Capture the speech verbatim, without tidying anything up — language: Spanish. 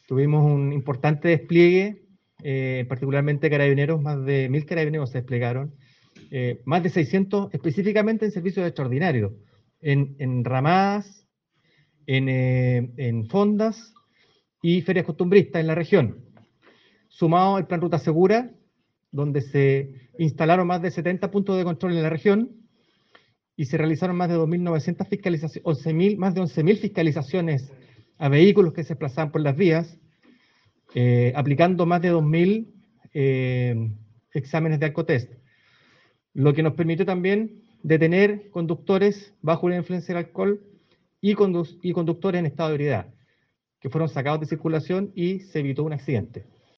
Tuvimos un importante despliegue, eh, particularmente carabineros, más de mil carabineros se desplegaron, eh, más de seiscientos específicamente en servicios extraordinarios, en, en ramadas, en, eh, en fondas y ferias costumbristas en la región. Sumado al Plan Ruta Segura, donde se instalaron más de setenta puntos de control en la región y se realizaron más de dos mil novecientas fiscalizaciones, once mil, más de once mil fiscalizaciones a vehículos que se desplazaban por las vías, eh, aplicando más de dos mil eh, exámenes de alcotest, lo que nos permitió también detener conductores bajo la influencia del alcohol y, condu y conductores en estado de ebriedad, que fueron sacados de circulación y se evitó un accidente.